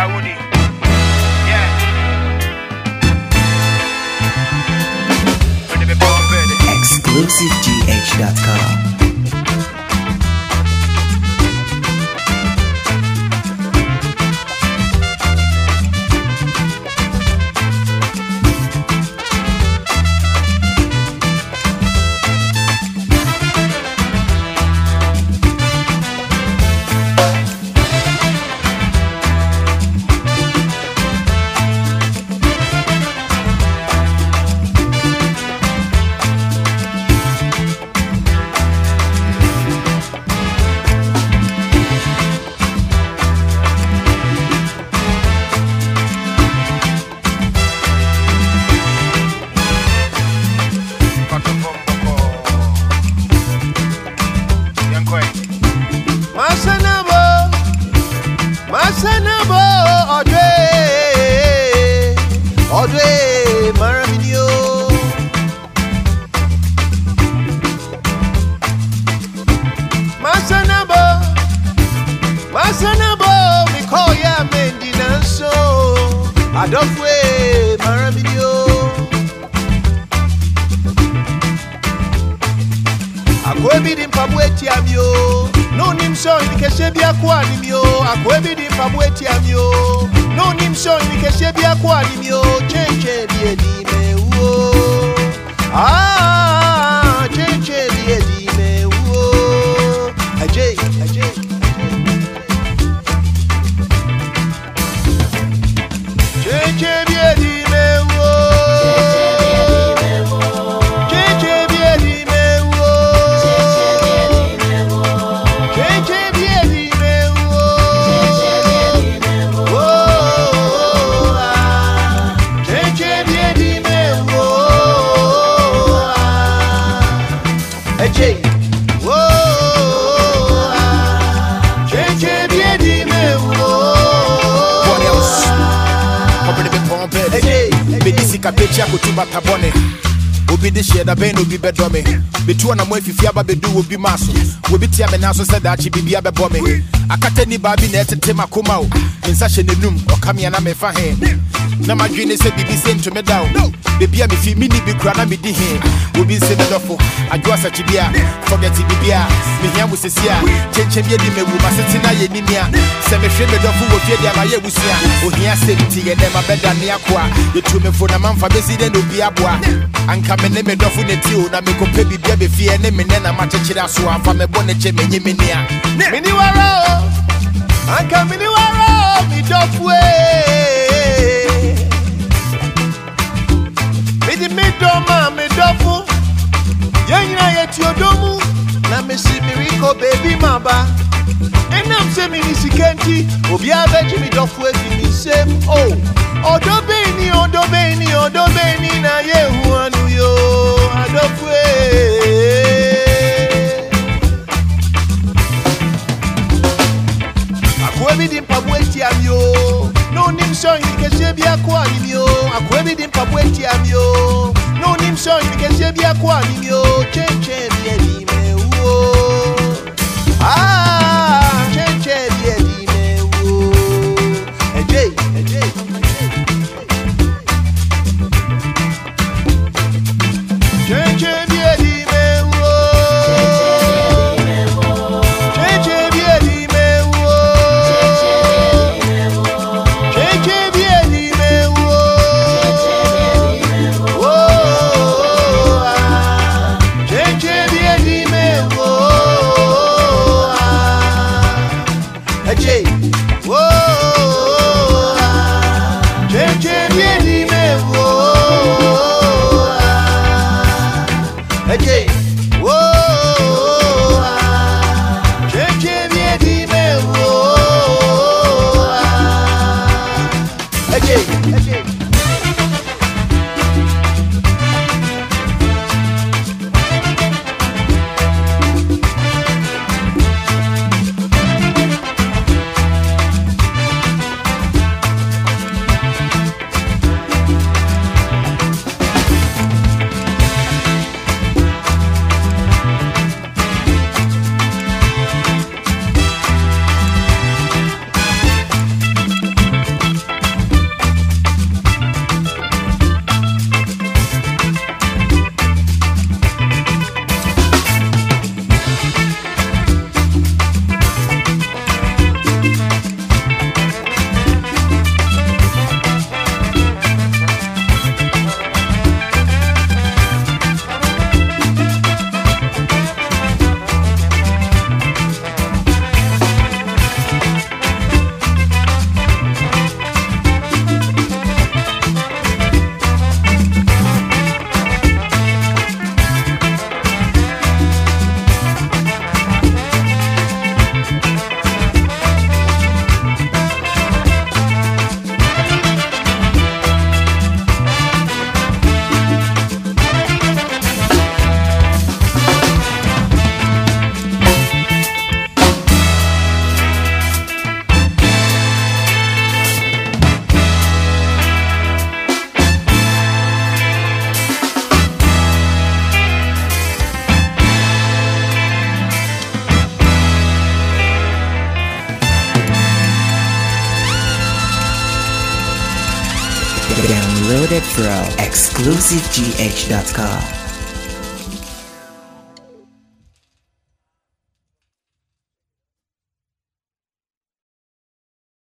ExclusiveGH.com. Obi de share da ben obi bedo me betu na mo afifia ba bedu obi maso obi tia me na so said that bibia be bo me akata ni ba bi na etete makoma o nsa hye nenum okame na me fa he na madwene se bibi se ntome dawo bibia me fi mini bi kura na me di he obi se bedofo adwo sachi bia forget bibia me hia mo sesia chenche bia di mewu masete na ye nimia se me hwe bedofo wo fie dia ma ye busia ohia se nti ye na ma beda ne akoa yetu me fo na manfa beside obi aboa anka me ne me dofo ne ti o na me ko pe bibia be fie ne me ne na ma chechire aso afa me bo ne che menyi menia mini waro anka mini waro mi dofo me doma me dofo yenya yeti odomu na me si miracle baby maba enam se mi sikenti obi abeji mi dofo efi mi sem oh odobeni na yehu anu yo adofo akwebi di pabweti amyo no nim so yike bia kwa nimyo akwebi di pabweti amyo no nim so yike bia kwa nimyo chenche bia di me wo chenche bia di me wo ejei chenche bia di me wo chenche bia di me wo chenche bia di me wo chenche bia di me wo Unloaded from ExclusiveGH.com.